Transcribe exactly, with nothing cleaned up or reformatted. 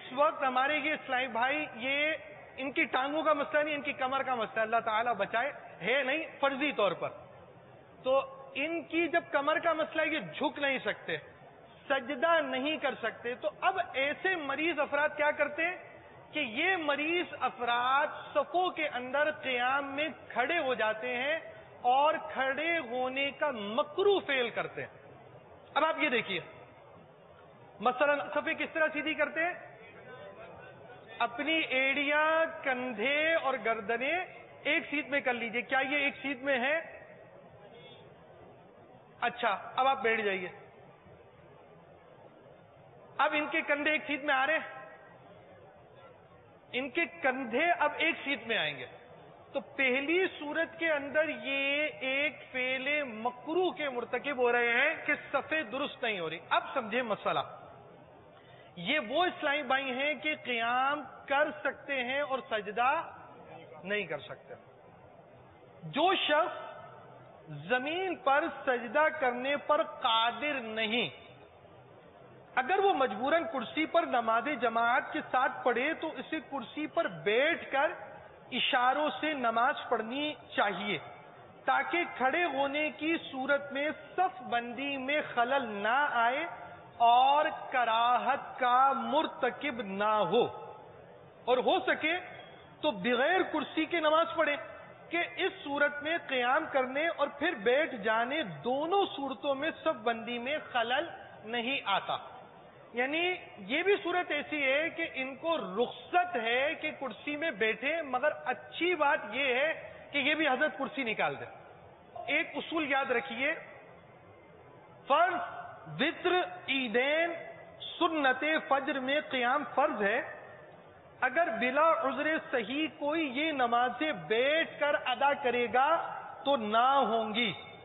اس وقت ہمارے یہ اسلامی بھائی یہ ان کی ٹانگوں کا مسئلہ نہیں، ان کی کمر کا مسئلہ، اللہ تعالیٰ بچائے، ہے نہیں فرضی طور پر، تو ان کی جب کمر کا مسئلہ ہے یہ جھک نہیں سکتے، سجدہ نہیں کر سکتے، تو اب ایسے مریض افراد کیا کرتے ہیں کہ یہ مریض افراد صفوں کے اندر قیام میں کھڑے ہو جاتے ہیں اور کھڑے ہونے کا مکروہ فعل کرتے ہیں۔ اب آپ یہ دیکھیے، مثلا صفیں کس طرح سیدھی کرتے ہیں؟ اپنی ایڑیاں، کندھے اور گردنیں ایک سیٹ میں کر لیجئے۔ کیا یہ ایک سیٹ میں ہے؟ اچھا، اب آپ بیٹھ جائیے۔ اب ان کے کندھے ایک سیٹ میں آ رہے ہیں، ان کے کندھے اب ایک سیٹ میں آئیں گے، تو پہلی صورت کے اندر یہ ایک فعل مکروہ کے مرتکب ہو رہے ہیں کہ صفیں درست نہیں ہو رہی۔ اب سمجھے مسئلہ، یہ وہ اسلامی بھائی ہیں کہ قیام کر سکتے ہیں اور سجدہ نہیں کر سکتے۔ جو شخص زمین پر سجدہ کرنے پر قادر نہیں، اگر وہ مجبوراً کرسی پر نماز جماعت کے ساتھ پڑھے تو اسے کرسی پر بیٹھ کر اشاروں سے نماز پڑھنی چاہیے تاکہ کھڑے ہونے کی صورت میں صف بندی میں خلل نہ آئے اور کراہت کا مرتکب نہ ہو، اور ہو سکے تو بغیر کرسی کے نماز پڑھے کہ اس صورت میں قیام کرنے اور پھر بیٹھ جانے دونوں صورتوں میں صف بندی میں خلل نہیں آتا۔ یعنی یہ بھی صورت ایسی ہے کہ ان کو رخصت ہے کہ کرسی میں بیٹھے، مگر اچھی بات یہ ہے کہ یہ بھی حضرت کرسی نکال دے۔ ایک اصول یاد رکھیے، فرض، وتر، عیدین، سنت فجر میں قیام فرض ہے، اگر بلا عذر صحیح کوئی یہ نمازیں بیٹھ کر ادا کرے گا تو نہ ہوں گی۔